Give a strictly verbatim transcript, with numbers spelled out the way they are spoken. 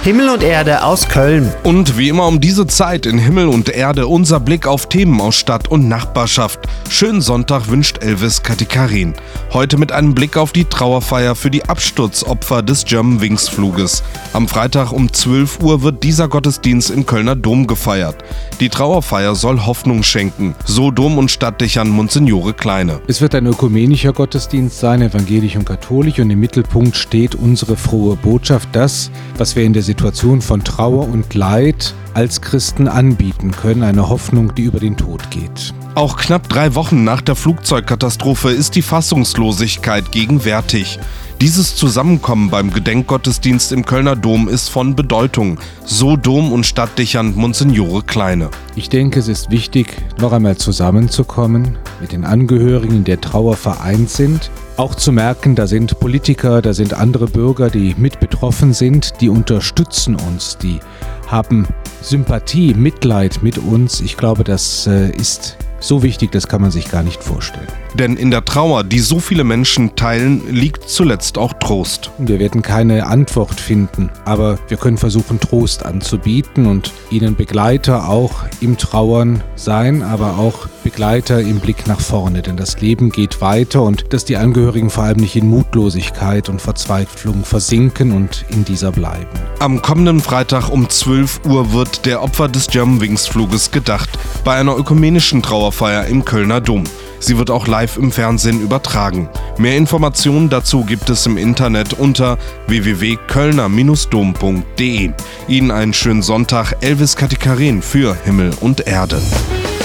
Himmel und Erde aus Köln. Und wie immer um diese Zeit in Himmel und Erde unser Blick auf Themen aus Stadt und Nachbarschaft. Schönen Sonntag wünscht Elvis Katikarin. Heute mit einem Blick auf die Trauerfeier für die Absturzopfer des Germanwings Fluges. Am Freitag um zwölf Uhr wird dieser Gottesdienst im Kölner Dom gefeiert. Die Trauerfeier soll Hoffnung schenken, so Dom- und Stadtdechant Monsignore Kleine. Es wird ein ökumenischer Gottesdienst sein, evangelisch und katholisch, und im Mittelpunkt steht unsere frohe Botschaft, das, was wir in der Situation von Trauer und Leid als Christen anbieten können, eine Hoffnung, die über den Tod geht. Auch knapp drei Wochen nach der Flugzeugkatastrophe ist die Fassungslosigkeit gegenwärtig. Dieses Zusammenkommen beim Gedenkgottesdienst im Kölner Dom ist von Bedeutung, so Dom- und Stadtdechant Monsignore Kleine. Ich denke, es ist wichtig, noch einmal zusammenzukommen, mit den Angehörigen, die der Trauer vereint sind. Auch zu merken, da sind Politiker, da sind andere Bürger, die mit betroffen sind, die unterstützen uns, die haben Sympathie, Mitleid mit uns. Ich glaube, das äh, ist so wichtig, das kann man sich gar nicht vorstellen. Denn in der Trauer, die so viele Menschen teilen, liegt zuletzt auch Trost. Wir werden keine Antwort finden, aber wir können versuchen, Trost anzubieten und ihnen Begleiter auch im Trauern sein, aber auch Begleiter im Blick nach vorne. Denn das Leben geht weiter und dass die Angehörigen vor allem nicht in Mutlosigkeit und Verzweiflung versinken und in dieser bleiben. Am kommenden Freitag um zwölf Uhr wird der Opfer des Germanwings Fluges gedacht, bei einer ökumenischen Trauerfeier im Kölner Dom. Sie wird auch live im Fernsehen übertragen. Mehr Informationen dazu gibt es im Internet unter w w w punkt kölner Bindestrich dom punkt de. Ihnen einen schönen Sonntag, Elvis Katikarin für Himmel und Erde.